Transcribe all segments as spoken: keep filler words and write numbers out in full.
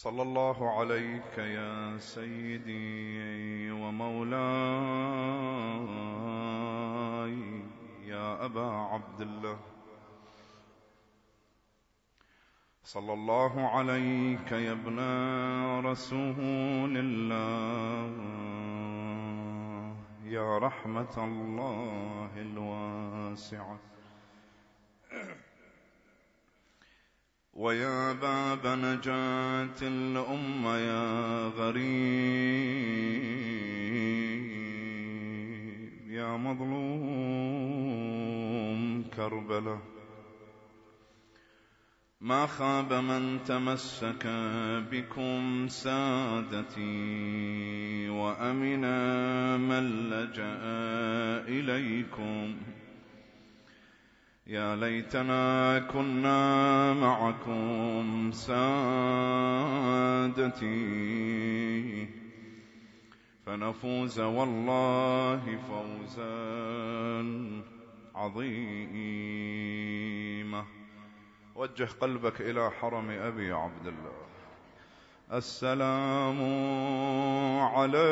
صلى الله عليك يا سيدي ومولاي يا أبا عبد الله. صلى الله عليك يا ابن رسول الله يا رحمة الله الواسعة، ويا باب نجاة الأمة يا غريب يا مظلوم كربلاء. ما خاب من تمسك بكم سادتي، وأمن من لجأ إليكم. يا ليتنا كنا معكم سادتي، فنفوز والله فوزا عظيما. وجه قلبك إلى حرم أبي عبد الله. السلام على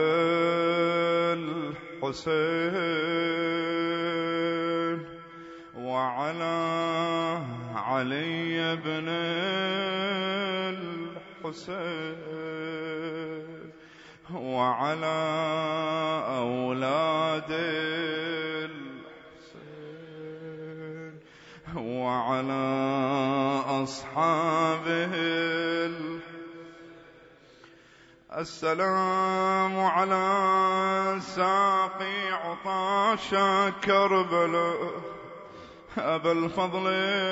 الحسين وعلى علي بن الحسين وعلى أولاد الحسين وعلى أصحابه. السلام على ساقي عطاش كربلاء أبا الفضل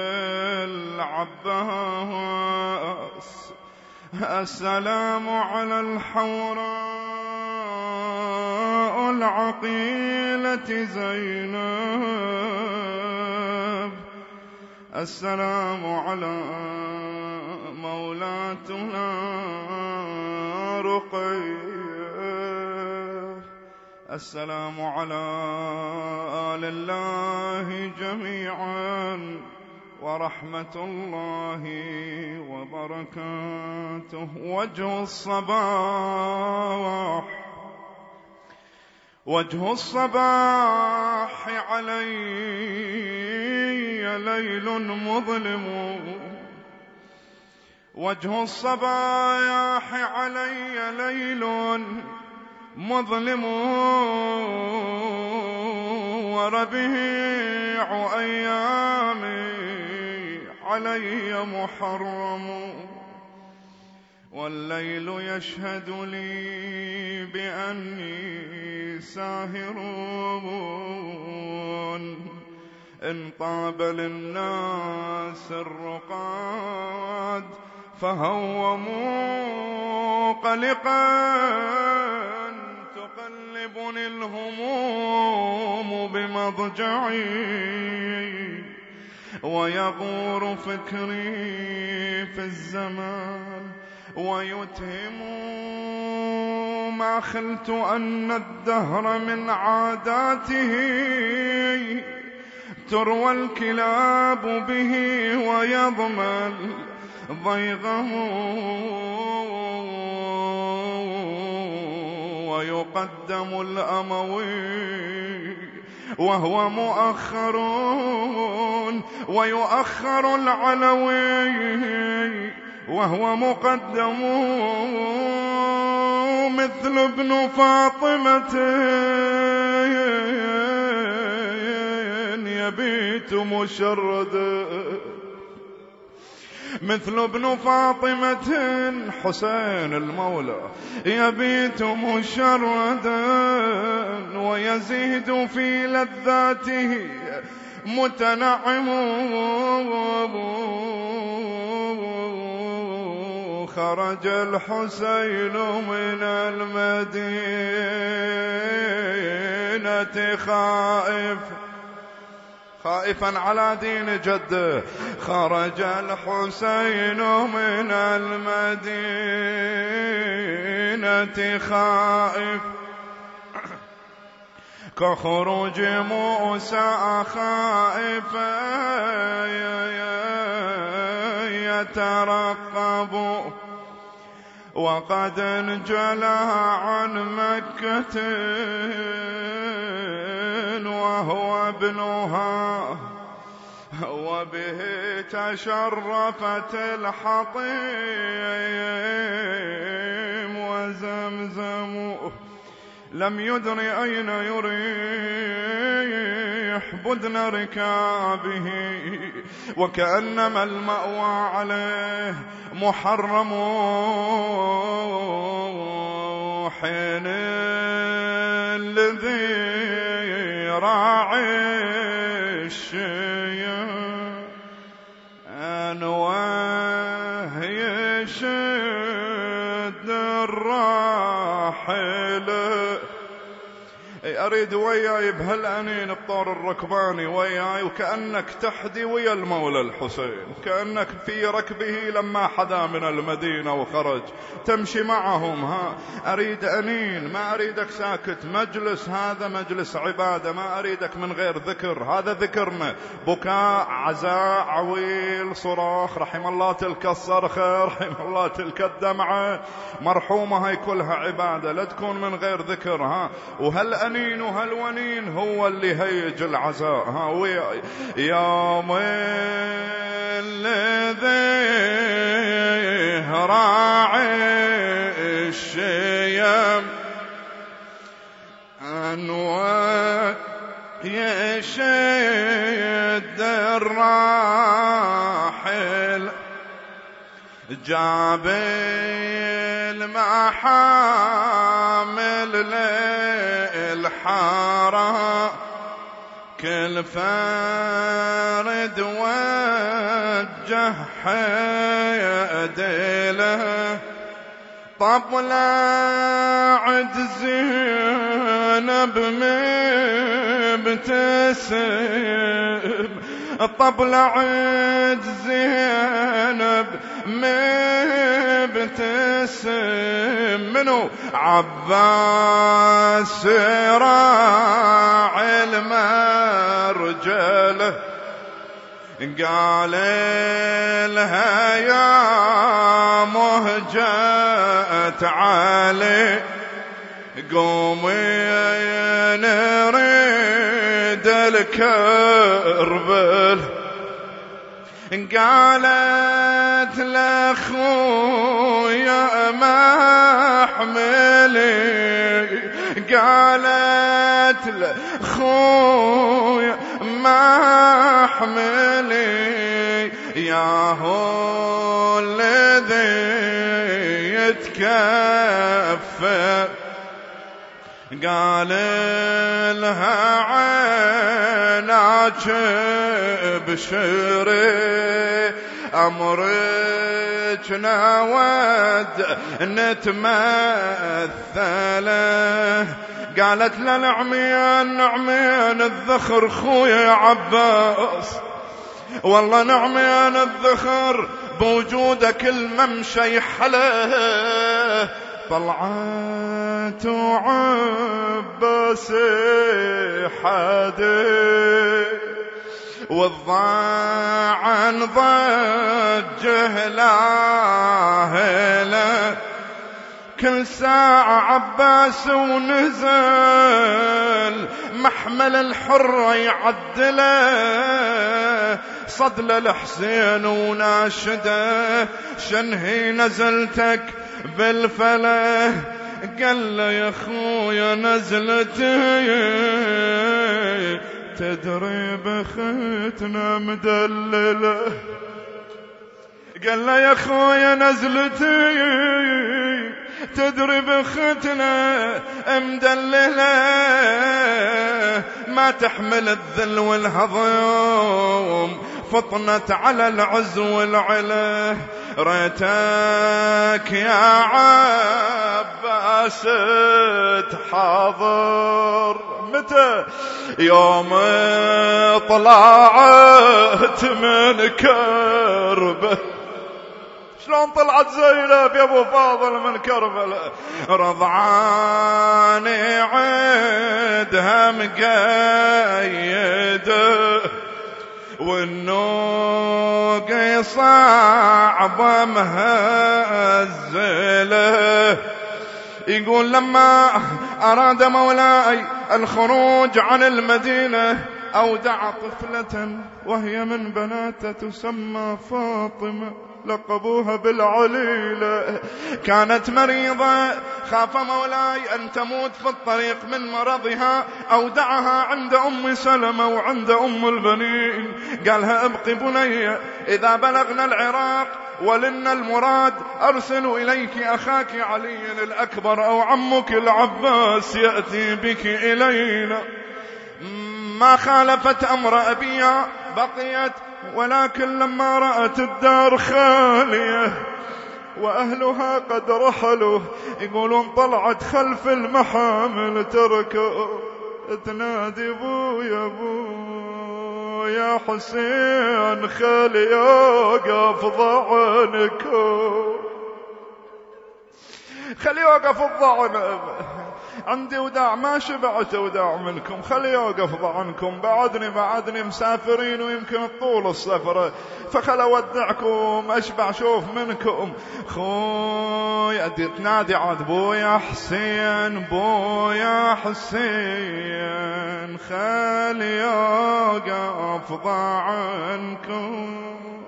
العباس. السلام على الحوراء العقيلة زينب. السلام على مولاتنا رقية. السلام على آل الله جميعا ورحمة الله وبركاته. وجه الصباح وجه الصباح علي ليل مظلم. وجه الصباح علي ليل مظلم، وربيع أيامي علي محرم. والليل يشهد لي بأني ساهر، إن طاب للناس الرقاد فهوموا قلقا. تقلبني الهموم بمضجعي، ويغور فكري في الزمان، ويتهم ما خلت أن الدهر من عاداته تروى الكلاب به ويضمن ضيغه، ويقدم الأموي وهو مؤخر، ويؤخر العلوي وهو مقدم، مثل ابن فاطمة يبيت مشردا، مثل ابن فاطمة حسين المولى يبيت مشردا، ويزيد في لذاته متنعم. خرج الحسين من المدينة خائف خائفا على دين جده. خرج الحسين من المدينة خائف كخروج موسى خائفا يترقب وقد انجلى عن مكة وهو ابنها وبه تشرفت الحطيم وزمزم لم يدر أين يريح بدن ركابه وكأنما المأوى عليه محرم حين الذي راعي الشيء وهي يشد الراحل. أريد وياي بهالأنين الطور الركباني وياي وكأنك تحدي ويا المولى الحسين، كأنك في ركبه لما حدا من المدينة وخرج تمشي معهم. ها أريد أنين، ما أريدك ساكت. مجلس هذا مجلس عبادة، ما أريدك من غير ذكر. هذا ذكرنا، بكاء، عزاء، عويل، صراخ. رحم الله تلك الصرخة، رحم الله تلك الدمعة، مرحومة. هاي كلها عبادة، لا تكون من غير ذكر. ها وهالأنين وهالونين هو اللي هيج العزاء. ها وياي يوم الذي راعي الشيم أنوى يشد الراحل جاب المحامل للحارة كل فرد وجه يدله طبلة عد زينب مبتسم طبلة عد زينب مبتسم منو عباس راعي المرجله قال لها يا مهجة علي قومي نريد الكربل قالت لأخويا ما احملي قالت لأخويا ما احملي يا هو الذي يتكفى قال لها عيناك بشري أمرك نود نتمثله قالت لا نعمين نعمين الذخر خويا عباس والله نعمين الذخر بوجودك الممشى يحله طلعت وعباس حدي والضاعن ضجه لاهله كل ساعة عباس ونزل محمل الحرة يعدله صدل الحسين وناشده شنهي نزلتك بالفله قال له يا خويا نزلتي تدري بختنا مدلله قال له يا خويا نزلتي تدري بختنا مدلله ما تحمل الذل والهضم فطنت على العز والعلا ريتك يا عباس تحاضر متى يوم طلعت من كربه شلون طلعت زينب يا ابو فاضل من كربلاء رضعاني عيدها مقيده والنوق صعبه مهزله يقول لما أراد مولاي الخروج عن المدينة أودع طفلة وهي من بناته تسمى فاطمة، لقبوها بالعليلة، كانت مريضة، خاف مولاي أن تموت في الطريق من مرضها، أودعها عند أم سلمة وعند أم البنين، قالها ابقي بني، إذا بلغنا العراق ولنا المراد أرسل إليك أخاك علي الأكبر أو عمك العباس يأتي بك إلينا. ما خالفت أمر أبيها، بقيت، ولكن لما رأت الدار خالية وأهلها قد رحلوا، يقولون طلعت خلف المحامل تركوا، تنادي بويا بويا حسين خالي يوقف ضعنكم، خلي يوقف الضعن، عندي وداع ما شبعت وداع منكم، خلي يوقف ضعنكم، بعدني بعدني مسافرين ويمكن طول السفرة، فخل أودعكم أشبع شوف منكم. خويا تنادي عاد بويا حسين بويا حسين خلي يوقف ضعنكم،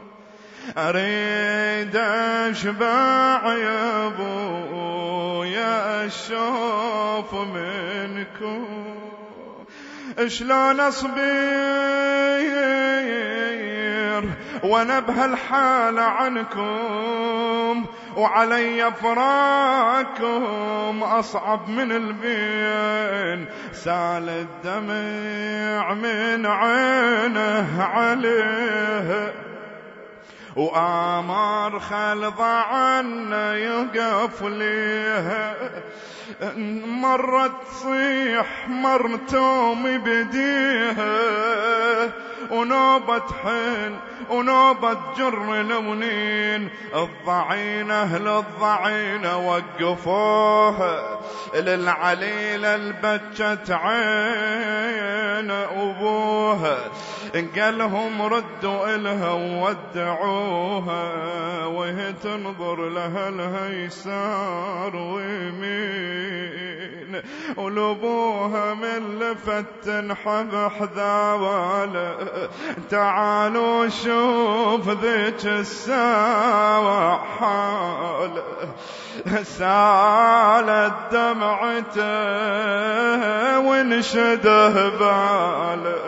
أريد أشبع يا بويا الشوف منكم، شلون أصبر وأنا بهالحال عنكم، وعلي فراقكم أصعب من البين، سال الدمع من عينه عليه، وآمر خل ضعنا يقف ليها، مرت تصيح مرتوم بديها، ونوبة حين ونوبة جر لونين، الضعينة للضعينة وقفوها، للعليلة البجت عين أبوها، قالهم ردوا إلها وودعوها، وهي تنظر لها الهيسار ويمين، ولبوها من لفت تنحب حذاوله، تعالوا شوف ذيك الساوى حاله، سالت دمعته وانشده باله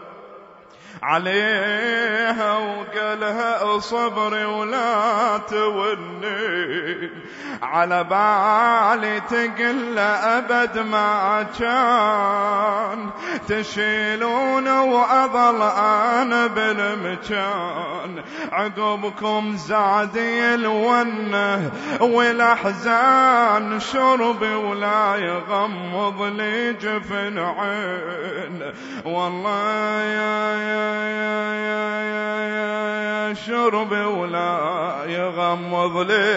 عليها، وقالها صبري ولا توني، على بالي تقل أبد ما كان، تشيلون وأظل أنا بالمكان، عقبكم زادي الونه والأحزان، شربي ولا يغمض لي جفن عين، والله يا يا يا يا يا شربي ولا يغمض لي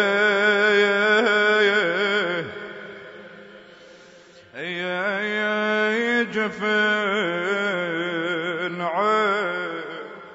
يا يا جفن عين.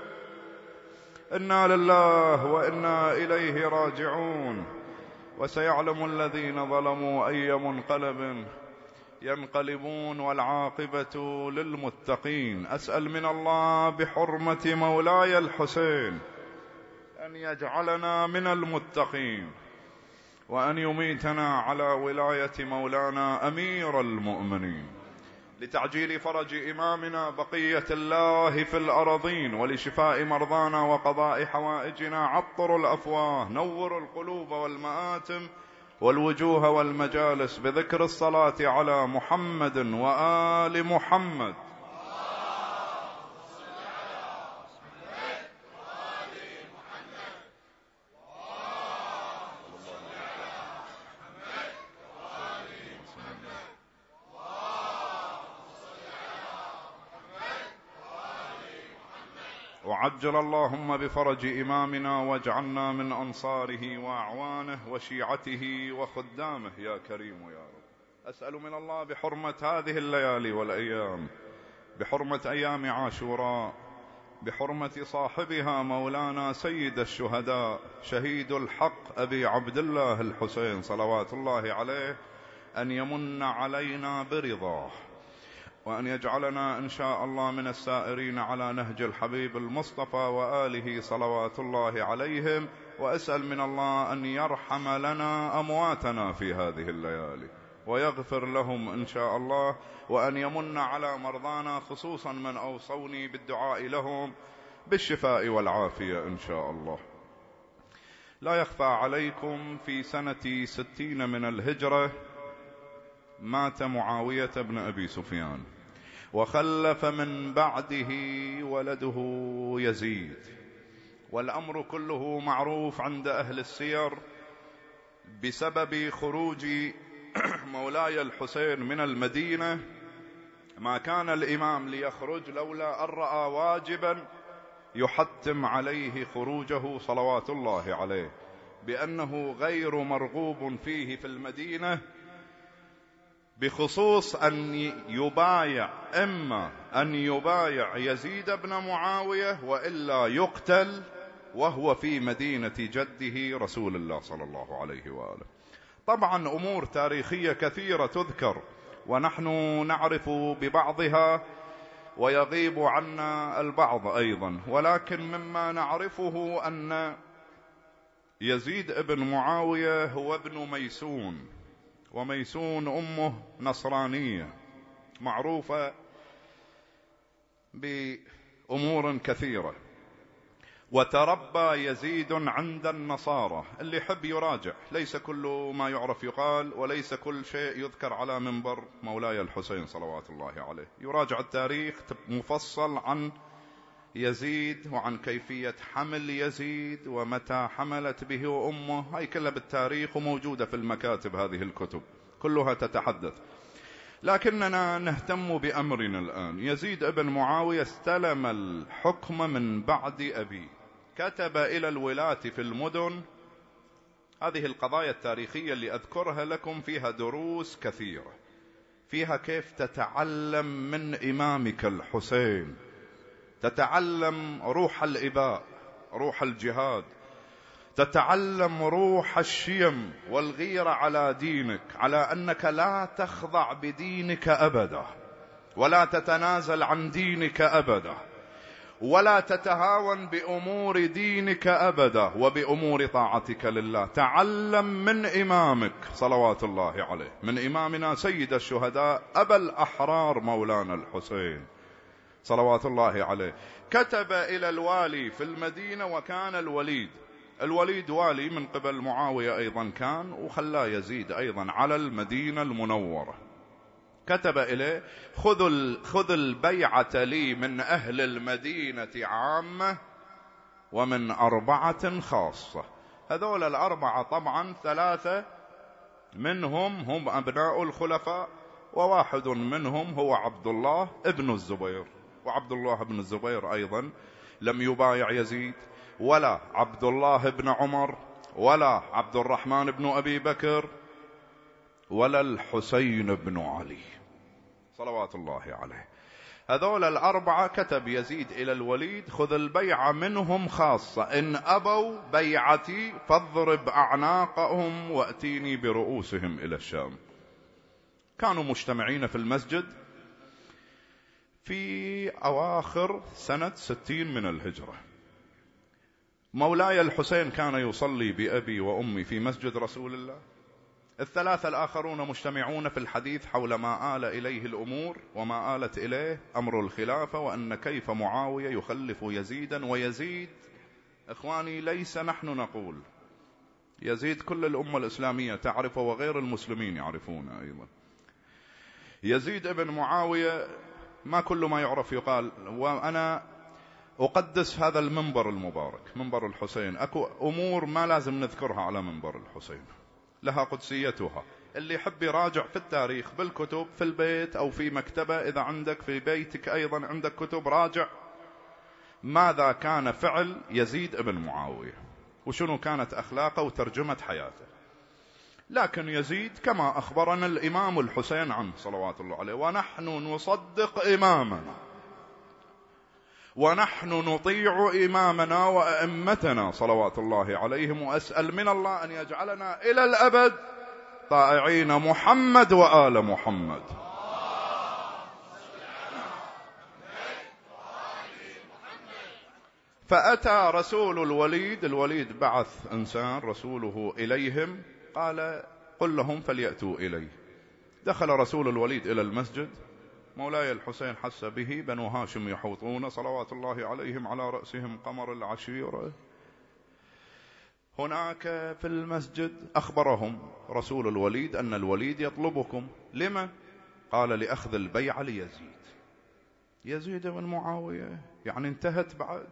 إنا لله وإنا إليه راجعون. وسيعلم الذين ظلموا أي منقلب ينقلبون، والعاقبة للمتقين. أسأل من الله بحرمة مولاي الحسين أن يجعلنا من المتقين، وأن يميتنا على ولاية مولانا أمير المؤمنين، لتعجيل فرج إمامنا بقية الله في الأرضين، ولشفاء مرضانا وقضاء حوائجنا. عطروا الأفواه، نوروا القلوب والمآتم والوجوه والمجالس بذكر الصلاة على محمد وآل محمد. وعجل اللهم بفرج إمامنا، واجعلنا من أنصاره وأعوانه وشيعته وخدامه يا كريم يا رب. أسأل من الله بحرمة هذه الليالي والأيام، بحرمة أيام عاشوراء، بحرمة صاحبها مولانا سيد الشهداء شهيد الحق أبي عبد الله الحسين صلوات الله عليه أن يمن علينا برضاه، وأن يجعلنا إن شاء الله من السائرين على نهج الحبيب المصطفى وآله صلوات الله عليهم. وأسأل من الله أن يرحم لنا أمواتنا في هذه الليالي ويغفر لهم إن شاء الله، وأن يمن على مرضانا خصوصا من أوصوني بالدعاء لهم بالشفاء والعافية إن شاء الله. لا يخفى عليكم في سنة ستين من الهجرة مات معاوية بن أبي سفيان، وخلف من بعده ولده يزيد، والأمر كله معروف عند أهل السير بسبب خروج مولاي الحسين من المدينة. ما كان الإمام ليخرج لولا أن رأى واجبا يحتم عليه خروجه صلوات الله عليه بأنه غير مرغوب فيه في المدينة، بخصوص أن يبايع، إما أن يبايع يزيد بن معاوية وإلا يقتل وهو في مدينة جده رسول الله صلى الله عليه وآله. طبعا أمور تاريخية كثيرة تذكر ونحن نعرف ببعضها ويغيب عنا البعض أيضا، ولكن مما نعرفه أن يزيد بن معاوية هو ابن ميسون، وميسون أمه نصرانية معروفة بأمور كثيرة، وتربى يزيد عند النصارى. اللي يحب يراجع، ليس كل ما يعرف يقال، وليس كل شيء يذكر على منبر مولاي الحسين صلوات الله عليه. يراجع التاريخ مفصل عن يزيد وعن كيفية حمل يزيد ومتى حملت به أمه، هاي كلها بالتاريخ وموجودة في المكاتب، هذه الكتب كلها تتحدث. لكننا نهتم بأمرنا الآن. يزيد بن معاوية استلم الحكم من بعد أبيه، كتب إلى الولاة في المدن. هذه القضايا التاريخية اللي أذكرها لكم فيها دروس كثيرة، فيها كيف تتعلم من إمامك الحسين، تتعلم روح الإباء، روح الجهاد، تتعلم روح الشيم والغيرة على دينك، على أنك لا تخضع بدينك أبدا، ولا تتنازل عن دينك أبدا، ولا تتهاون بأمور دينك أبدا وبأمور طاعتك لله. تعلم من إمامك صلوات الله عليه، من إمامنا سيد الشهداء أبا الأحرار مولانا الحسين صلوات الله عليه. كتب إلى الوالي في المدينة، وكان الوليد الوليد والي من قبل معاوية أيضا كان، وخلاه يزيد أيضا على المدينة المنورة. كتب إليه: خذ خذ البيعة لي من أهل المدينة عامة ومن أربعة خاصة. هذول الأربعة طبعا ثلاثة منهم هم أبناء الخلفاء، وواحد منهم هو عبد الله ابن الزبير، وعبد الله ابن الزبير أيضا لم يبايع يزيد، ولا عبد الله بن عمر، ولا عبد الرحمن بن أبي بكر، ولا الحسين بن علي صلوات الله عليه. هذول الأربعة كتب يزيد إلى الوليد: خذ البيعة منهم خاصة، إن أبوا بيعتي فاضرب أعناقهم وأتيني برؤوسهم إلى الشام. كانوا مجتمعين في المسجد في أواخر سنة ستين من الهجرة. مولاي الحسين كان يصلي بأبي وأمي في مسجد رسول الله، الثلاثة الآخرون مجتمعون في الحديث حول ما آل إليه الأمور وما آلت إليه أمر الخلافة، وأن كيف معاوية يخلف يزيدا. ويزيد إخواني ليس نحن نقول، يزيد كل الأمة الإسلامية تعرفه وغير المسلمين يعرفونه أيضا. يزيد ابن معاوية ما كل ما يعرف يقال، وأنا أقدس هذا المنبر المبارك منبر الحسين. أكو أمور ما لازم نذكرها على منبر الحسين، لها قدسيتها. اللي يحب يراجع في التاريخ بالكتب في البيت أو في مكتبة، إذا عندك في بيتك أيضا عندك كتب، راجع ماذا كان فعل يزيد ابن معاوية وشنو كانت أخلاقه وترجمة حياته. لكن يزيد كما أخبرنا الإمام الحسين عنه صلوات الله عليه، ونحن نصدق إمامنا ونحن نطيع إمامنا وأئمتنا صلوات الله عليهم، وأسأل من الله أن يجعلنا إلى الأبد طائعين محمد وآل محمد. فأتى رسول الوليد، الوليد بعث إنسان رسوله إليهم، قال قل لهم فليأتوا إليه. دخل رسول الوليد إلى المسجد، مولاي الحسين حس به، بنو هاشم يحوطون صلوات الله عليهم، على رأسهم قمر العشيرة. هناك في المسجد أخبرهم رسول الوليد أن الوليد يطلبكم. لما؟ قال لأخذ البيعة ليزيد. يزيد بن معاوية يعني انتهت بعد.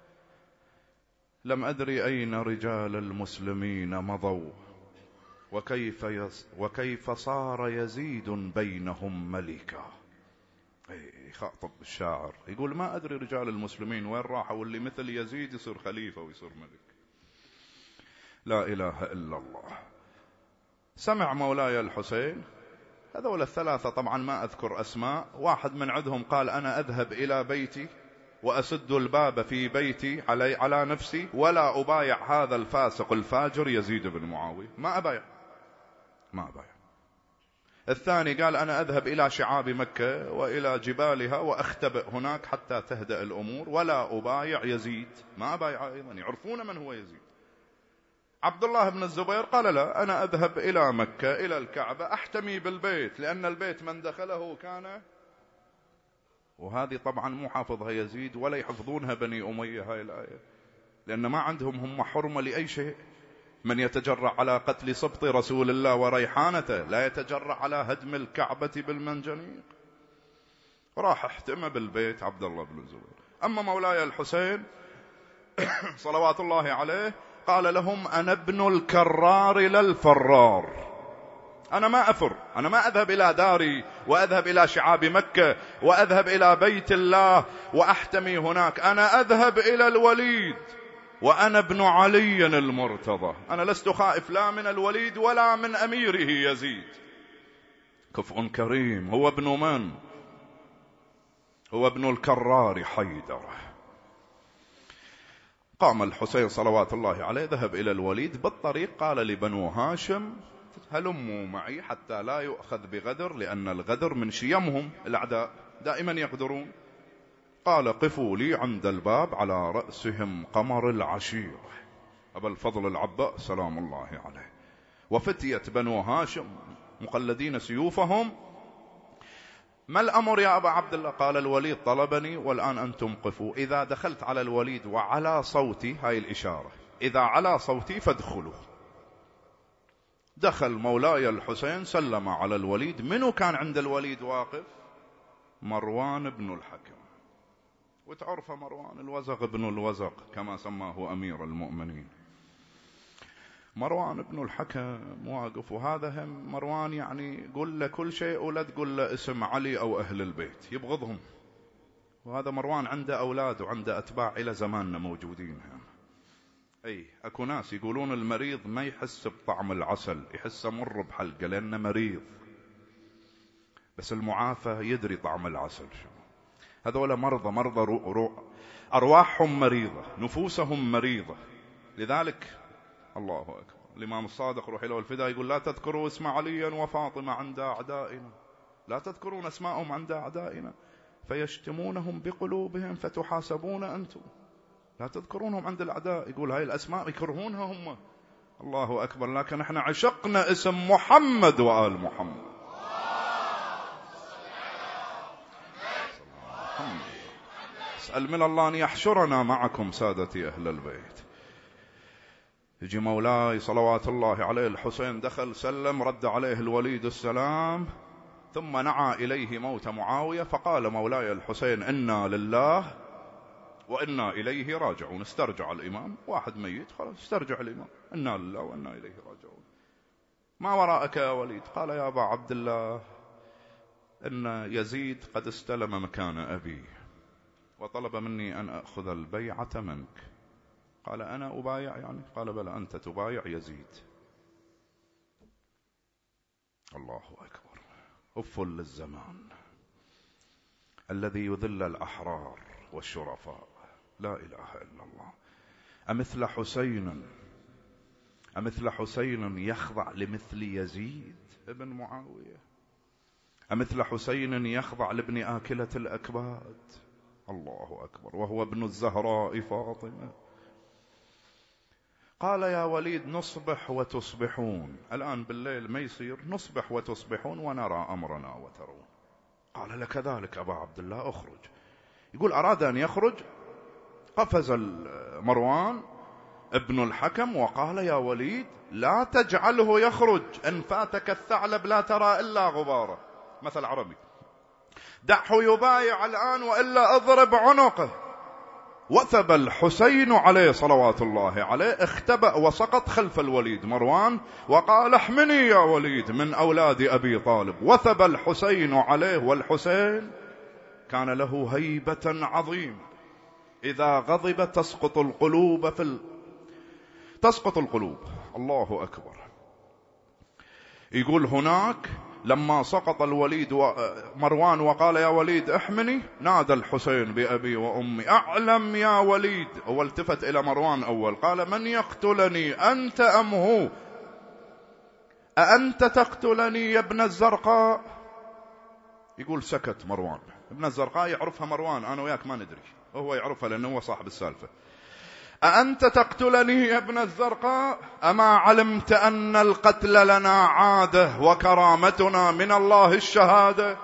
لم أدري أين رجال المسلمين مضوا، وكيف, يص وكيف صار يزيد بينهم ملكا. يخاطب الشاعر يقول ما أدري رجال المسلمين وين راحوا، واللي مثل يزيد يصير خليفة ويصير ملك. لا إله إلا الله. سمع مولاي الحسين هذول الثلاثة، طبعا ما أذكر أسماء، واحد من عندهم قال أنا أذهب إلى بيتي وأسد الباب في بيتي علي على نفسي ولا أبايع هذا الفاسق الفاجر يزيد بن معاوية، ما أبايع ما أبايع. الثاني قال أنا أذهب إلى شعاب مكة وإلى جبالها وأختبئ هناك حتى تهدأ الأمور ولا أبايع يزيد، ما أبايع أيضا، يعرفون من هو يزيد. عبد الله بن الزبير قال لا، أنا أذهب إلى مكة إلى الكعبة أحتمي بالبيت، لأن البيت من دخله كان، وهذه طبعا مو حافظها يزيد ولا يحفظونها بني أمية هاي الآية، لأن ما عندهم هم حرمة لأي شيء. من يتجرع على قتل سبط رسول الله وريحانته لا يتجرع على هدم الكعبة بالمنجنيق. راح احتمى بالبيت عبد الله بن الزبير. أما مولاي الحسين صلوات الله عليه قال لهم أنا ابن الكرار لا الفرار، أنا ما أفر، أنا ما أذهب إلى داري وأذهب إلى شعاب مكة وأذهب إلى بيت الله وأحتمي هناك، أنا أذهب إلى الوليد وأنا ابن علي المرتضى، أنا لست خائف لا من الوليد ولا من أميره يزيد. كفء كريم، هو ابن من؟ هو ابن الكرار حيدر. قام الحسين صلوات الله عليه ذهب إلى الوليد، بالطريق قال لبنو هاشم هلموا معي حتى لا يؤخذ بغدر، لأن الغدر من شيمهم، الأعداء دائما يغدرون. قال قفوا لي عند الباب على رأسهم قمر العشير أبا الفضل العباس سلام الله عليه، وفتية بنو هاشم مقلدين سيوفهم. ما الأمر يا أبا عبد الله؟ قال الوليد طلبني والآن أنتم قفوا، إذا دخلت على الوليد وعلى صوتي، هاي الإشارة، إذا على صوتي فادخلوا. دخل مولاي الحسين سلم على الوليد. منو كان عند الوليد واقف؟ مروان بن الحكم، وتعرف مروان الوزغ بن الوزغ كما سماه أمير المؤمنين. مروان بن الحكم واقف، وهذا هم مروان يعني قل له كل شيء ولا تقول له اسم علي أو أهل البيت، يبغضهم. وهذا مروان عنده أولاد وعنده أتباع إلى زماننا موجودين هم. أي أكو ناس يقولون المريض ما يحس بطعم العسل، يحس مر بحلقه لأنه مريض، بس المعافى يدري طعم العسل. هذول مرضى، مرضى رو رو أرواحهم مريضة، نفوسهم مريضة. لذلك الله أكبر الإمام الصادق روح له الفداء يقول لا تذكروا اسم عليا وفاطمة عند أعدائنا، لا تذكرون اسمائهم عند أعدائنا فيشتمونهم بقلوبهم فتحاسبون أنتم، لا تذكرونهم عند الأعداء. يقول هاي الأسماء يكرهونها هم. الله أكبر. لكن احنا عشقنا اسم محمد وآل محمد. اسأل من الله أن يحشرنا معكم سادتي أهل البيت. يجي مولاي صلوات الله عليه الحسين دخل سلم، رد عليه الوليد السلام، ثم نعى إليه موت معاوية، فقال مولاي الحسين إنا لله وإنا إليه راجعون. استرجع الإمام، واحد ميت خلاص استرجع الإمام، إنا لله وإنا إليه راجعون. ما وراءك يا وليد؟ قال يا أبا عبد الله إن يزيد قد استلم مكان أبي وطلب مني أن أخذ البيعة منك. قال أنا أبايع يعني؟ قال بلى أنت تبايع يزيد. الله أكبر. أف للزمان الذي يذل الأحرار والشرفاء. لا إله إلا الله. أمثل حسين أمثل حسين يخضع لمثل يزيد ابن معاوية؟ أمثل حسين يخضع لابن آكلة الأكباد؟ الله أكبر، وهو ابن الزهراء فاطمة. قال يا وليد نصبح وتصبحون، الآن بالليل ما يصير نصبح وتصبحون ونرى أمرنا وترون. قال لك ذلك أبا عبد الله أخرج. يقول أراد أن يخرج، قفز مروان ابن الحكم وقال يا وليد لا تجعله يخرج، إن فاتك الثعلب لا ترى إلا غباره، مثل عربي، دعه يبايع الآن وإلا اضرب عنقه. وثب الحسين عليه صلوات الله عليه، اختبأ وسقط خلف الوليد مروان وقال احمني يا وليد من أولاد أبي طالب. وثب الحسين عليه، والحسين كان له هيبة عظيمة، إذا غضب تسقط القلوب في ال... تسقط القلوب. الله أكبر. يقول هناك لما سقط الوليد ومروان وقال يا وليد احمني، نادى الحسين بأبي وأمي أعلم يا وليد، والتفت إلى مروان أول قال من يقتلني أنت أم هو؟ أأنت تقتلني يا ابن الزرقاء؟ يقول سكت مروان. ابن الزرقاء يعرفها مروان، أنا وياك ما ندري، وهو يعرفها لأنه هو صاحب السالفة. أأنت تقتلني يا ابن الزرقاء؟ أما علمت أن القتل لنا عادة وكرامتنا من الله الشهادة؟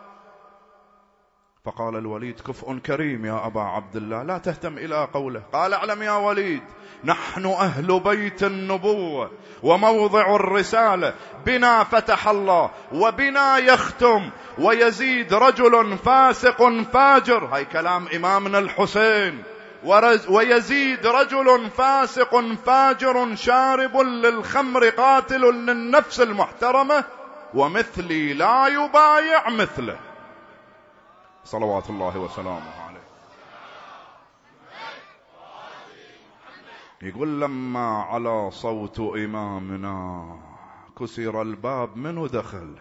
فقال الوليد كفء كريم يا أبا عبد الله، لا تهتم إلى قوله. قال اعلم يا وليد نحن أهل بيت النبوة وموضع الرسالة، بنا فتح الله وبنا يختم، ويزيد رجل فاسق فاجر، هاي كلام إمامنا الحسين، ويزيد رجل فاسق فاجر شارب للخمر قاتل للنفس المحترمة، ومثلي لا يبايع مثله صلوات الله وسلامه عليه. يقول لما على صوت إمامنا كسر الباب، منو دخل؟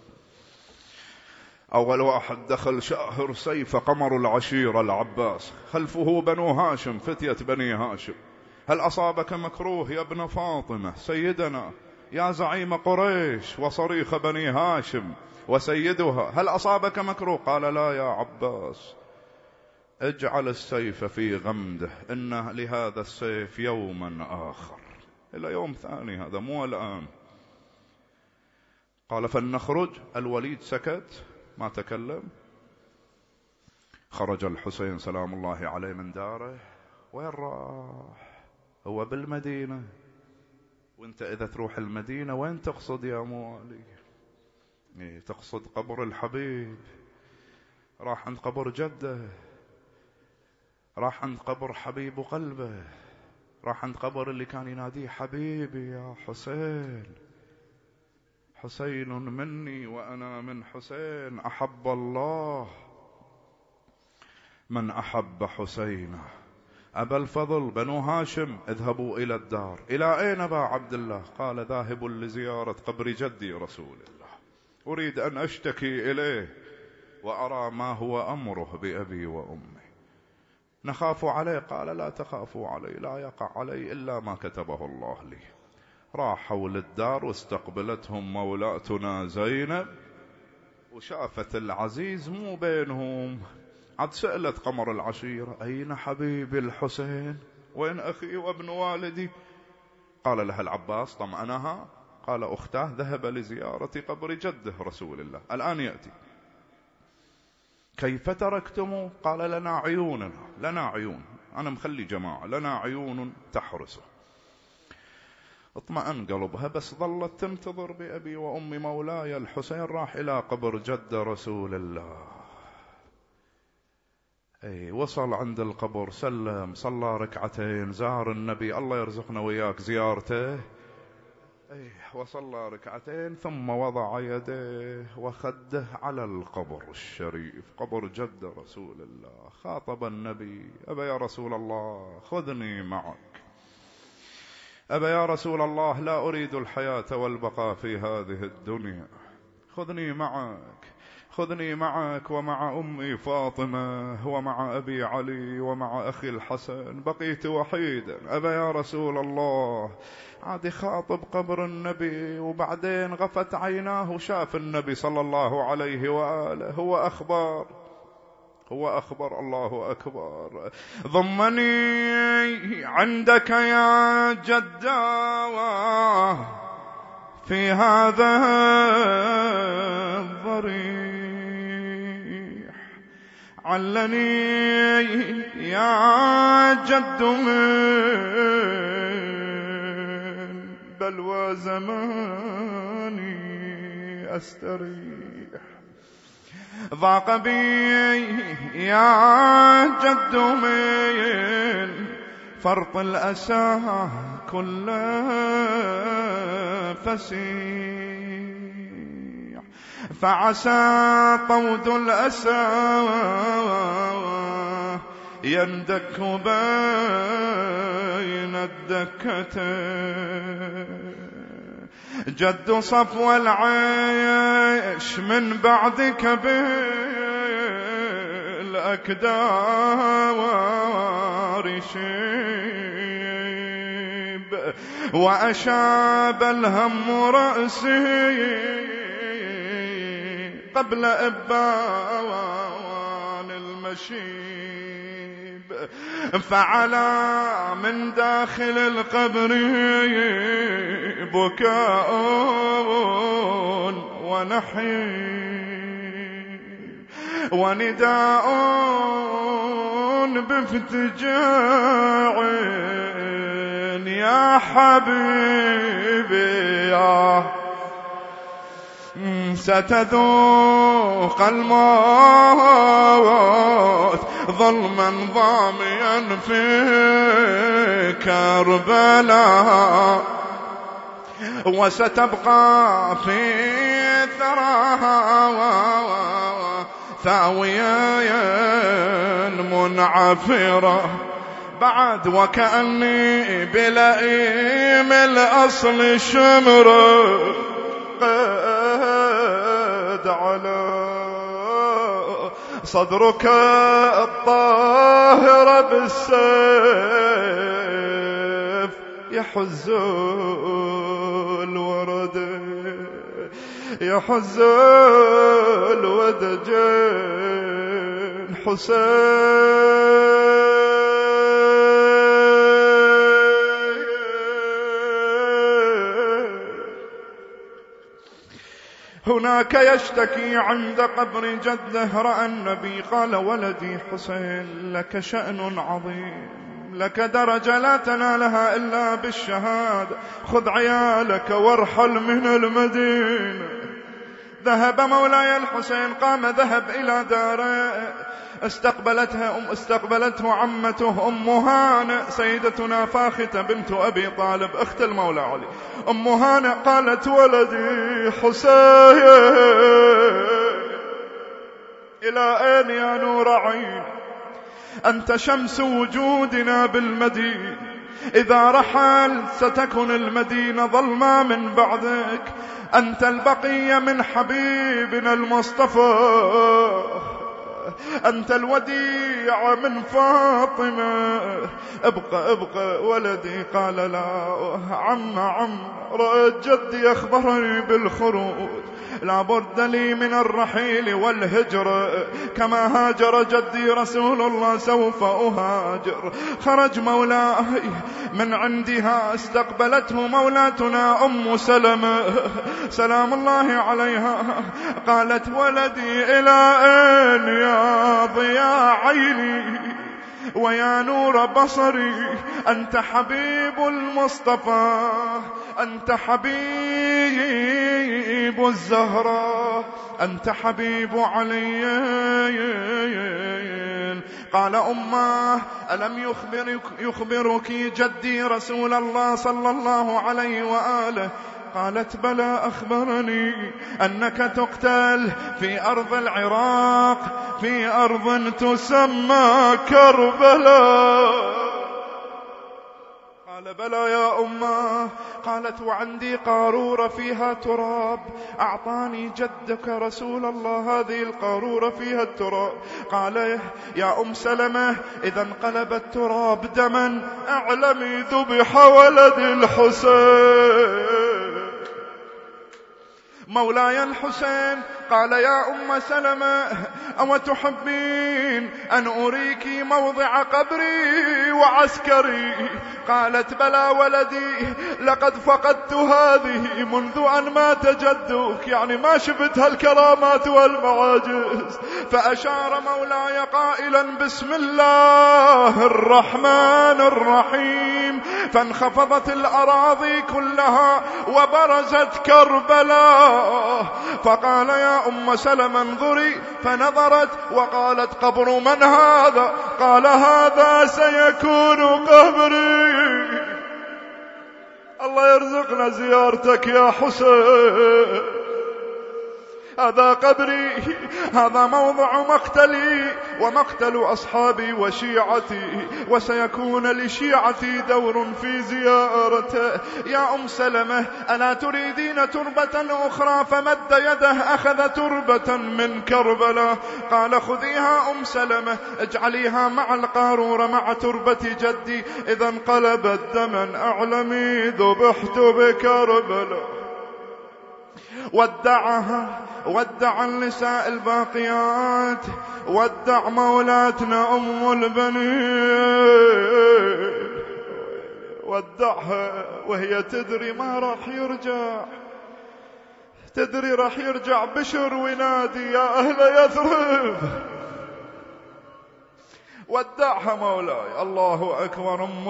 أول واحد دخل شاهر سيف قمر العشيرة العباس، خلفه بنو هاشم فتية بني هاشم. هل أصابك مكروه يا ابن فاطمة سيدنا، يا زعيم قريش وصريخ بني هاشم وسيدها، هل أصابك مكروه؟ قال لا يا عباس، اجعل السيف في غمده، إن لهذا السيف يوما آخر، إلى يوم ثاني، هذا مو الآن. قال فلنخرج. الوليد سكت ما تكلم. خرج الحسين سلام الله عليه من داره. وين راح؟ هو بالمدينة، وانت إذا تروح المدينة وين تقصد يا موالي؟ إيه تقصد قبر الحبيب. راح عند قبر جده، راح عند قبر حبيب قلبه، راح عند قبر اللي كان يناديه حبيبي يا حسين، حسين مني وأنا من حسين، أحب الله من أحب حسينا. أبا الفضل بنو هاشم اذهبوا إلى الدار. إلى أين أبا عبد الله؟ قال ذاهب لزيارة قبر جدي رسول الله، أريد أن أشتكي إليه وأرى ما هو أمره بأبي وأمي، نخاف عليه. قال لا تخافوا علي، لا يقع علي إلا ما كتبه الله لي. راحوا للدار واستقبلتهم مولاتنا زينب، وشافت العزيز مو بينهم، عد سألت قمر العشيرة أين حبيبي الحسين، وين أخي وابن والدي؟ قال لها العباس طمأنها، قال أختاه ذهب لزيارة قبر جده رسول الله، الآن يأتي. كيف تركتموه؟ قال لنا عيوننا، لنا عيون، أنا مخلي جماعة، لنا عيون تحرسه. اطمأن قلبها، بس ظلت تنتظر بأبي وأمي مولاي الحسين. راح إلى قبر جد رسول الله، أي وصل عند القبر، سلم، صلى ركعتين، زار النبي، الله يرزقنا وياك زيارته، أي وصلى ركعتين، ثم وضع يديه وخده على القبر الشريف، قبر جد رسول الله. خاطب النبي أبا يا رسول الله خذني معك، أبا يا رسول الله لا أريد الحياة والبقاء في هذه الدنيا، خذني معك، خذني معك ومع أمي فاطمة ومع أبي علي ومع أخي الحسن، بقيت وحيدا. أبا يا رسول الله. عاد خاطب قبر النبي، وبعدين غفت عيناه وشاف النبي صلى الله عليه وآله. هو أخبر هو أخبر الله أكبر. ضمني عندك يا جداه في هذا الضريح، علني يا جد من بلوى زماني أستريح، ضاق بي يا جد من فرط الأسى كل فسيح، فعسى طود الأسى يندك بين الدكتين، جد صفو العيش من بعدك بالأكدار شيب، وأشاب الهم رأسي قبل إبان المشيب، فعلى من داخل القبر بكاء ونحيب، ونداء بافتجاع يا حبيبي يا ستذوق الموت ظلما ضاميا في كربلاء، وستبقى في ثراها ثاويا منعفرة بعد، وكأني بلئيم الأصل شمرة قد على صدرك الطاهر بالسيف يحز الورد يحز الودجين حسين. هناك يشتكي عند قبر جده، رأى النبي قال ولدي حسين لك شأن عظيم، لك درجة لا تنالها إلا بالشهادة، خذ عيالك وارحل من المدينة. ذهب مولاي الحسين، قام ذهب إلى داره، استقبلتها أم استقبلته عمته أم هانئ سيدتنا فاختة بنت أبي طالب أخت المولى علي. أم هانئ قالت ولدي حسين إلى أين يا نور عين؟ أنت شمس وجودنا بالمدينة، إذا رحل ستكون المدينة ظلمة من بعدك، أنت البقية من حبيبنا المصطفى، أنت الوديع من فاطمة، ابقى ابقى ولدي. قال لا عم عم، رأيت جدي أخبرني بالخروج، لا بد لي من الرحيل والهجرة، كما هاجر جدي رسول الله سوف أهاجر. خرج مولاي من عندها، استقبلته مولاتنا أم سلمة سلام الله عليها، قالت ولدي إلى أين يا ضياء عيني ويا نور بصري؟ أنت حبيب المصطفى، أنت حبيب الزهراء، أنت حبيب علي. قال أماه ألم يخبرك, يخبرك جدي رسول الله صلى الله عليه وآله؟ قالت بلى أخبرني أنك تقتل في أرض العراق، في أرض تسمى كربلاء. قال قال بلى يا أمه. قالت وعندي قارورة فيها تراب أعطاني جدك رسول الله هذه القارورة فيها التراب. قال يا أم سلمة إذا انقلب التراب دما أعلمي ذبح ولد الحسين مولاي الحسين. قال يا أم سلمة أو تحبين أن أريك موضع قبري وعسكري؟ قالت بلى ولدي لقد فقدت هذه منذ أن مات جدك، يعني ما شفت هالكرامات والمعاجز. فأشار مولاي قائلا بسم الله الرحمن الرحيم، فانخفضت الأراضي كلها وبرزت كربلاء. فقال يا أم سلمة انظري، فنظرت وقالت قبر من هذا؟ قال هذا سيكون قبري. الله يرزقنا زيارتك يا حسين. هذا قبري، هذا موضع مقتلي ومقتل أصحابي وشيعتي، وسيكون لشيعتي دور في زيارته. يا أم سلمة ألا تريدين تربة أخرى؟ فمد يده أخذ تربة من كربلاء. قال خذيها أم سلمة اجعليها مع القارورة مع تربة جدي، إذا انقلبت دما أعلمي ذبحت بكربلاء. ودعها، ودع النساء الباقيات، ودع مولاتنا أم البنين، ودعها وهي تدري ما راح يرجع، تدري راح يرجع بشر وينادي يا أهل يثرب. ودعها مولاي. الله أكبر. أم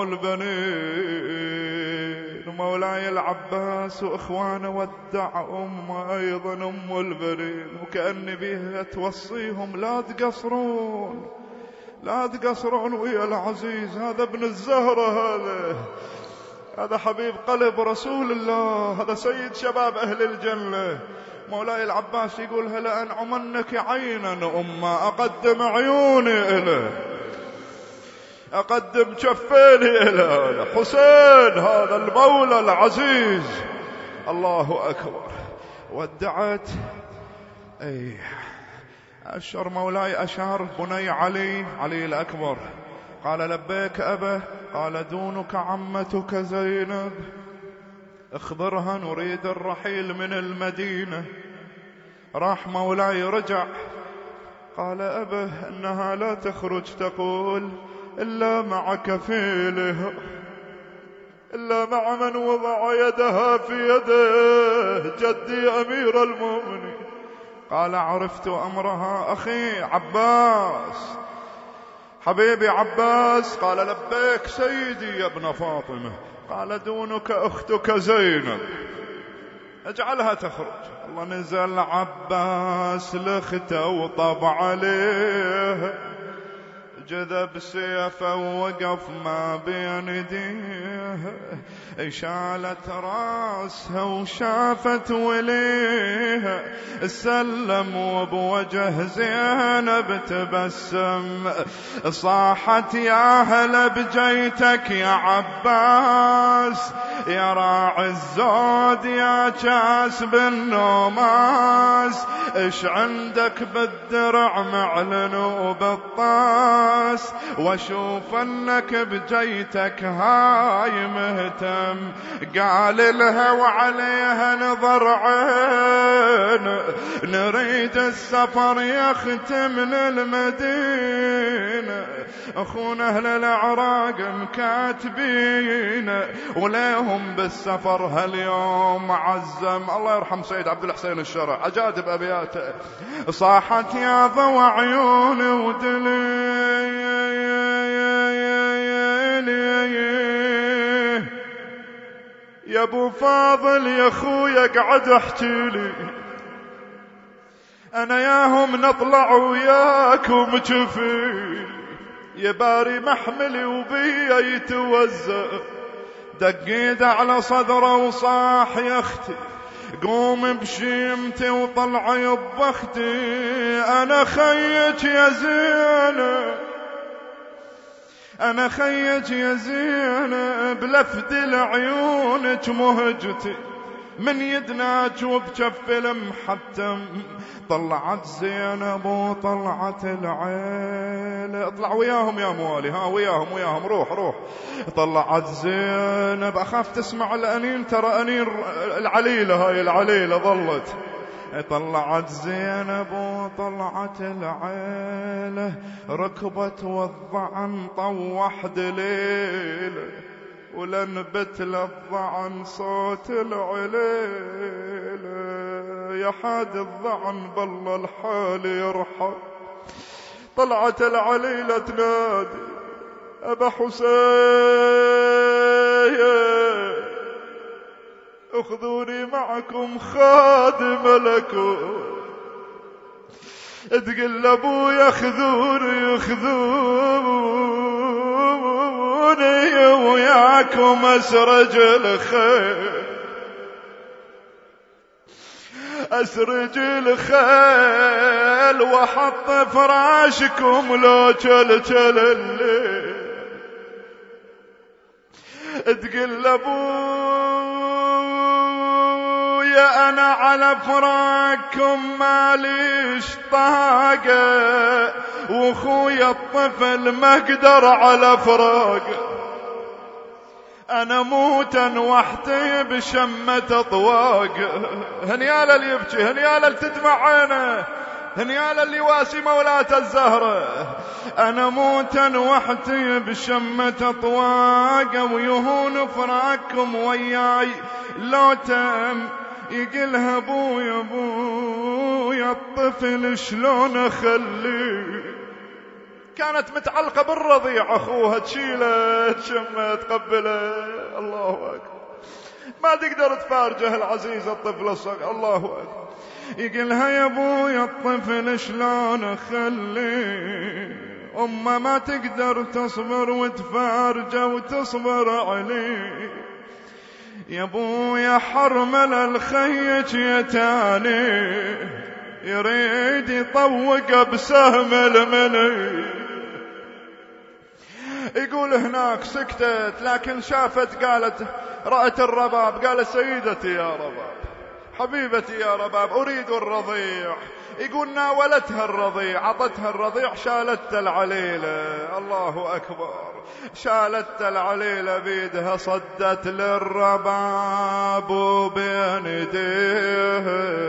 البنين مولاي العباس وإخوانه ودع أم أيضا أم البنين، وكأن بيها توصيهم لا تقصرون، لا تقصرون ويا العزيز. هذا ابن الزهرة، هذا هذا حبيب قلب رسول الله، هذا سيد شباب أهل الجنة. مولاي العباس يقول هلا أنعمنك عينا أمه، أقدم عيوني إليه، أقدم شفيني إلى حسين هذا المولى العزيز. الله أكبر. ودعت. أي أشر مولاي، أشار بني علي، علي الأكبر. قال لبيك أبا. قال دونك عمتك زينب، اخبرها نريد الرحيل من المدينة. راح مولاي رجع. قال أبا إنها لا تخرج تقول إلا مع كفيله، إلا مع من وضع يدها في يده جدي أمير المؤمنين. قال عرفت أمرها أخي عباس، حبيبي عباس. قال لبيك سيدي يا ابن فاطمة. قال دونك أختك زينب، اجعلها تخرج. الله نزل عباس لخته وطب عليه، جذب سيفه ووقف ما بين يديه، شالت راسها وشافت وليها، سلم وبوجه زينب تبسم، صاحت يا هلا بجيتك يا عباس، يا راعي الزود يا كاس بالنوماس، ايش عندك بالدرع معلن وبالطاس، واشوف انك بجيتك هاي مهتم. قال لها وعليها نظر عين، نريد السفر يختم للمدينة، اخونا اهل العراق مكاتبين وليهم بالسفر هاليوم عزم. الله يرحم سيد عبد الحسين الشرع، عجائب ابياته. صاحت يا ضوى عيوني ودلي يا ابو فاضل يا خويا قعد احكي لي، انا ياهم نطلع وياكم جفي، يا باري محملي وبيا يتوزع، دقيت على صدره وصاح يا اختي قوم بشيمتي وطلعي ببختي، انا خيك يا زينب أنا خيج يا زينب لفد العيونك مهجتي من يدناك وبجف المحتم. طلعت زينب وطلعت العيلة، اطلع وياهم يا موالي، ها وياهم وياهم روح روح. طلعت زينب، أخاف تسمع الأنين، ترى أنين العليلة، هاي العليلة ظلت. طلعت زينب وطلعت العيلة، ركبت والضعن طوح دليل، ولنبت للضعن صوت العليلة. يا حاد الضعن بالله الحال يرحم. طلعت العليلة تنادي أبا حسين اخذوني معكم خادم لكم. تقل ابويا خذوني خذوني وياكم اسرج الخيل، اسرج الخيل واحط فراشكم لو جل جل الليل. تقل ابويا انا على فراقكم ماليش طاقه، واخويا الطفل ما اقدر على فراقه. انا موتا وحدي بشمة طواق. هنيال اللي يبكي، هنيال اللي تدمع عينه، هنيال اللي واسي مولاة الزهرة. انا موتا وحدي بشمة طواق، ويهون فراقكم وياي لو تم. يقلها ابويا ابويا الطفل شلون اخليه. كانت متعلقة بالرضيع، أخوها تشيله تشمه تقبله. الله أكبر، ما تقدر تفارجه العزيز الطفل الصغير. الله أكبر. يقلها يا أبويا الطفل شلون أخليه، أمه ما تقدر تصبر وتفارجه وتصبر عليه. يا أبويا حرمل الخيج يتاني، يريد يطوق بسهم المني. يقول هناك سكتت، لكن شافت قالت، رأت الرباب، قال سيدتي يا رباب، حبيبتي يا رباب، أريد الرضيع. يقول ناولتها الرضيع، عطتها الرضيع، شالت العليلة. الله أكبر. شالت العليلة بيدها، صدت للرباب وبين يديه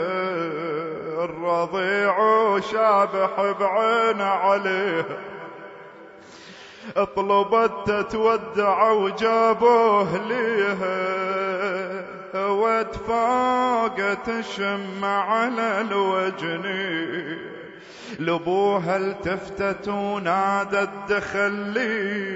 الرضيع شابح بعين عليه. طلبت تتودع وجابوه ليها، واتفاقت الشمع على الوجن. لبوها التفتت ونادت دخلي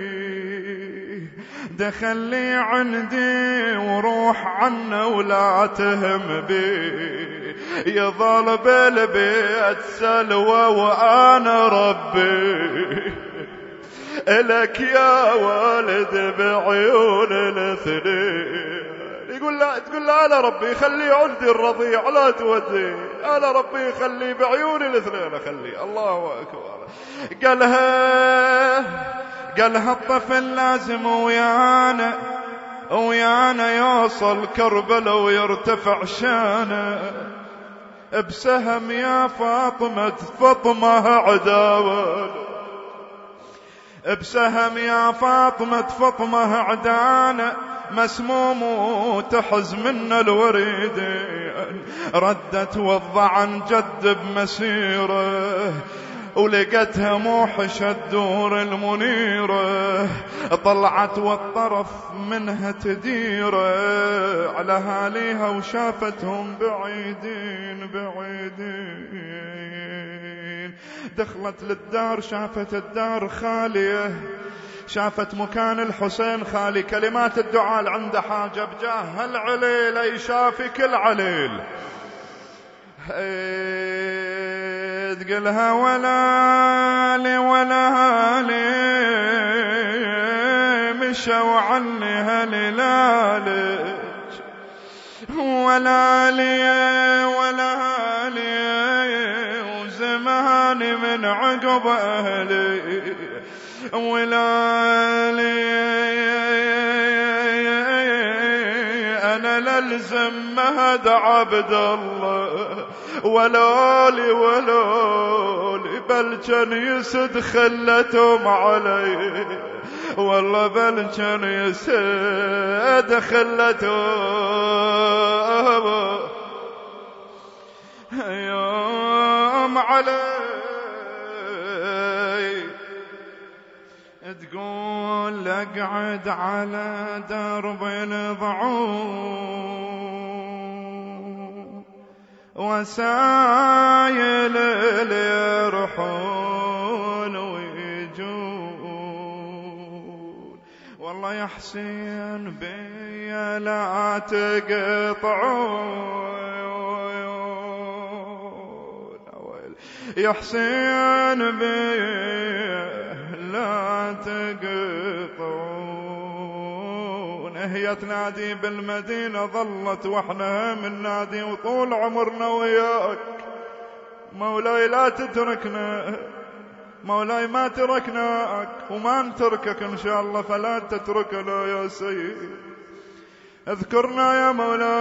دخلي عندي وروح عنا ولا تهم بي. يظل بالبيت سلوى وانا ربي إلك يا والد بعيون الاثنين. يقول لا، تقول لا أنا ربي خلي عندي الرضيع لا تودي، أنا ربي خلي بعيون الاثنين أخلي. الله أكبر. قالها قالها الطفل لازم ويانا ويانا يوصل كربلاء ويرتفع شانه. بسهم يا فاطمة فاطمة عداوة، بسهم يا فاطمة فاطمة عدانا، مسموم وتحز من الوريد. ردت والضعن جد بمسيره، ولقتها موحشة الدور المنيرة. طلعت والطرف منها تديره على هاليها، وشافتهم بعيدين بعيدين. دخلت للدار، شافت الدار خالية، شافت مكان الحسين خالي. كلمات الدعاء عنده حاجة بجاه العليلة يشافك العليل. تقلها ولا لي ولا لي مشوا عني هلالك، ولا لي ولا لي وزماني من عقب أهلي. ولالي أنا للزم مهد عبد الله ولولي ولولي بل كان يسد خلتهم علي والله بل كان يسد خلتهم يوم علي تقول اقعد على درب الضعون وسايل اللي يرحون ويجون والله يا حسين بي لا تقطعون يا حسين بي لا تقطعون. هي تنادي بالمدينة ظلت واحنا من نادي وطول عمرنا وياك مولاي لا تتركنا مولاي ما تركناك وما نتركك إن شاء الله فلا تتركنا يا سيد اذكرنا يا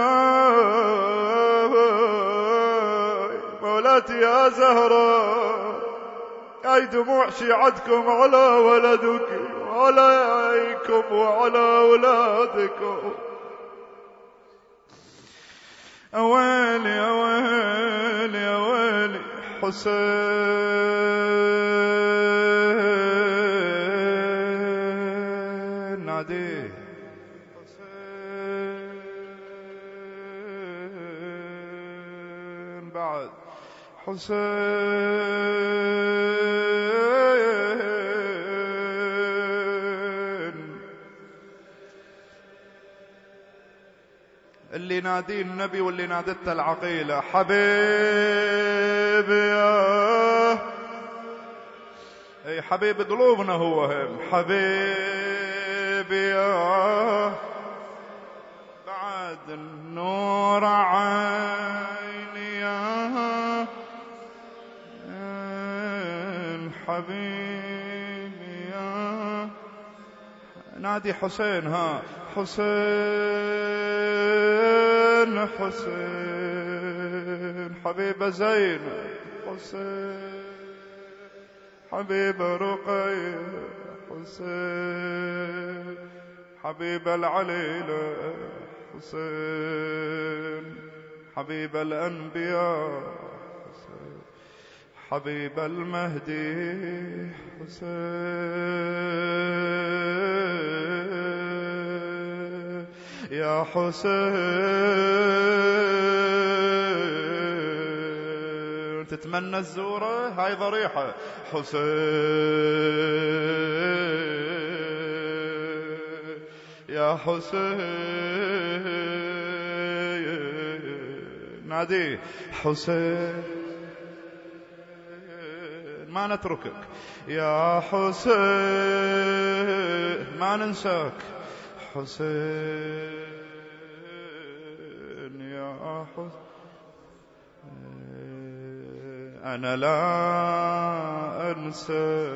مولاي مولاتي يا زهراء أي دموع شيعتكم على ولدك وعليكم وعلى أولادكم أويلي أويلي أويلي حسين ناديه حسين بعد حسين اللي ناديه النبي واللي نادته العقيلة حبيبي يا اي حبيب قلوبنا هو هم حبيبي يا بعد النور عيني يا حبيبي يا نادي حسين ها حسين حسين حبيب زينب حسين حبيب رقية حسين حبيب العليلة حسين حبيب الأنبياء حسين حبيب المهدي حسين يا حسين تتمنى الزورة هاي ضريحة حسين يا حسين نادي حسين ما نتركك يا حسين ما ننساك حسين يا حسين أنا لا أنسى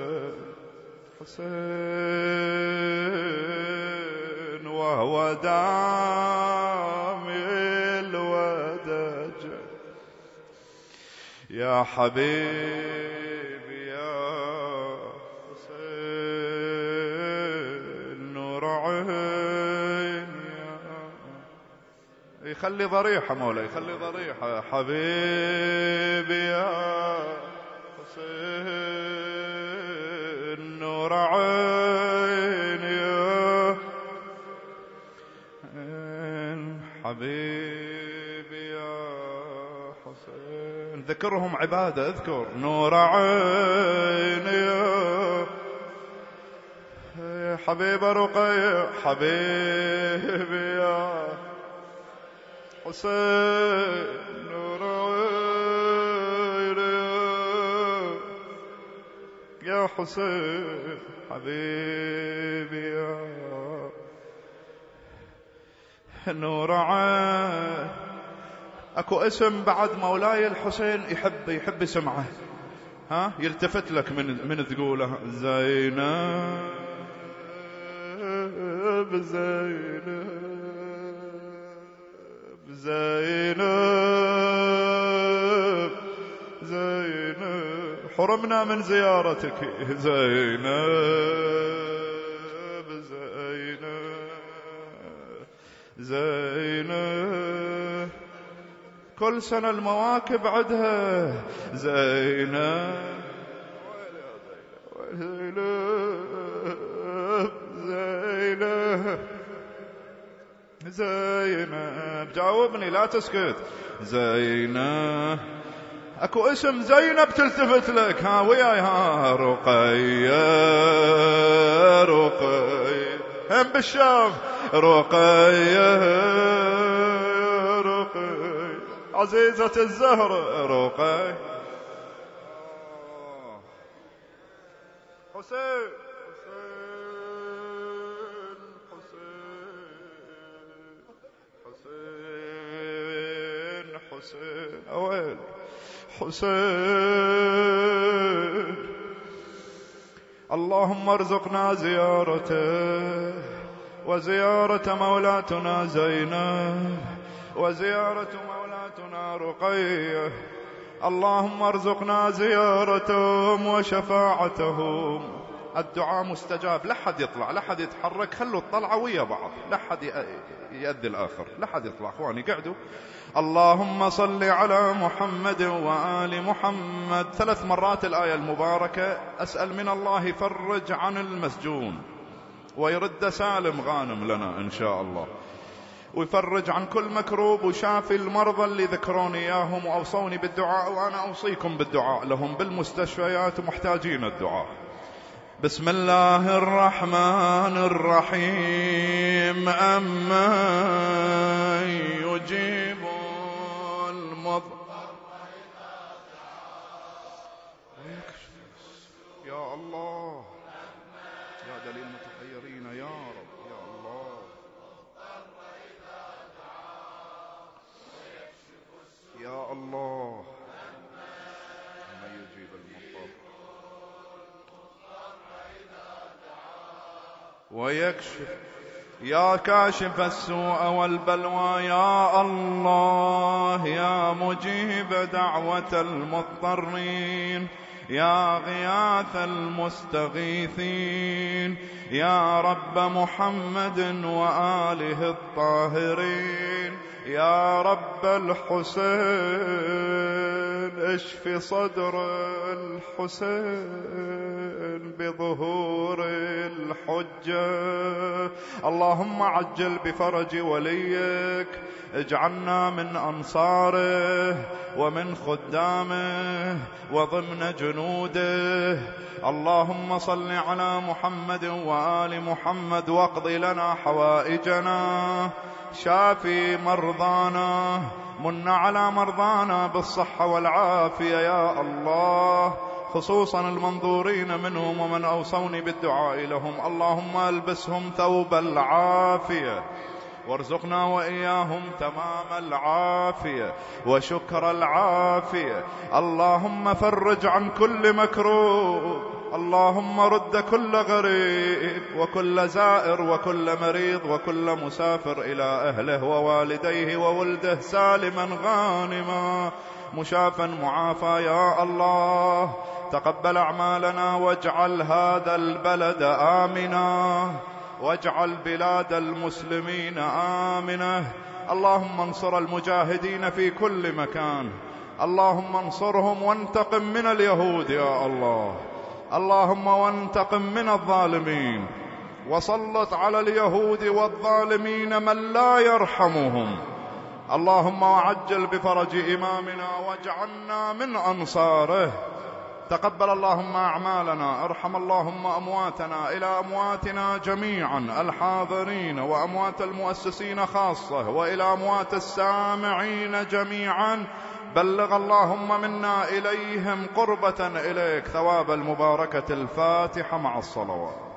حسين وهو دامي الوداج يا حبيبي يا حسين نور عيني يخلي ضريحة مولاي يخلي ضريحة حبيبي يا حسين نور عيني يا حبيبي يا حسين ذكرهم عبادة اذكر نور عيني يا حبيب رقية حبيبي يا حسين نور عيني يا حسين حبيبي يا نور عين. اكو اسم بعد مولاي الحسين يحب يحب يسمعه ها يلتفت لك من من تقوله زينب زينب زينب زينب حرمنا من زيارتك زينب زينب زينب كل سنة المواكب عدها زينب زينب زينب زينب جاوبني لا تسكت زينب اكو اسم زينب تلتفت لك ها وياي ها رقية رقية هم بالشام رقية رقية عزيزة الزهر رقية حسين حسين حسين أويل حسين اللهم ارزقنا زيارته وزيارة مولاتنا زينب وزيارة مولاتنا رقية اللهم ارزقنا زيارتهم وشفاعتهم. الدعاء مستجاب. لا حد يطلع لا حد يتحرك خلوا الطلعة ويا بعض لا حد يؤذي الآخر لا حد يطلع اخواني قعدوا. اللهم صل على محمد وآل محمد ثلاث مرات الآية المباركة. أسأل من الله يفرج عن المسجون ويرد سالم غانم لنا إن شاء الله ويفرج عن كل مكروب وشافي المرضى اللي ذكروني إياهم وأوصوني بالدعاء وأنا أوصيكم بالدعاء لهم بالمستشفيات محتاجين الدعاء. بسم الله الرحمن الرحيم. أمن يجيب المضطر يا الله يا دليل المتحيرين يا رب يا الله يا الله أمن يجيب المضطر ويكشف يا كاشف السوء والبلوى يا الله يا مجيب دعوة المضطرين يا غياث المستغيثين يا رب محمد وآله الطاهرين يا رب الحسين اشف صدر الحسين بظهور الحجة. اللهم عجل بفرج وليك اجعلنا من أنصاره ومن خدامه وضمن جنوده. اللهم صل على محمد وآل محمد واقض لنا حوائجنا شافي مرضانا من على مرضانا بالصحة والعافية يا الله خصوصا المنظورين منهم ومن أوصوني بالدعاء لهم. اللهم ألبسهم ثوب العافية وارزقنا وإياهم تمام العافية وشكر العافية. اللهم فرج عن كل مكروب. اللهم رد كل غريب وكل زائر وكل مريض وكل مسافر إلى أهله ووالديه وولده سالما غانما مشافا معافى يا الله. تقبل أعمالنا واجعل هذا البلد آمنا واجعل بلاد المسلمين آمنة. اللهم انصر المجاهدين في كل مكان. اللهم انصرهم وانتقم من اليهود يا الله. اللهم وانتقم من الظالمين وسلط على اليهود والظالمين من لا يرحمهم. اللهم وعجل بفرج إمامنا واجعلنا من أنصاره. تقبل اللهم أعمالنا. ارحم اللهم أمواتنا إلى أمواتنا جميعا الحاضرين وأموات المؤسسين خاصة وإلى أموات السامعين جميعا. بلغ اللهم منا إليهم قربة إليك ثواب المباركة. الفاتحة مع الصلوات.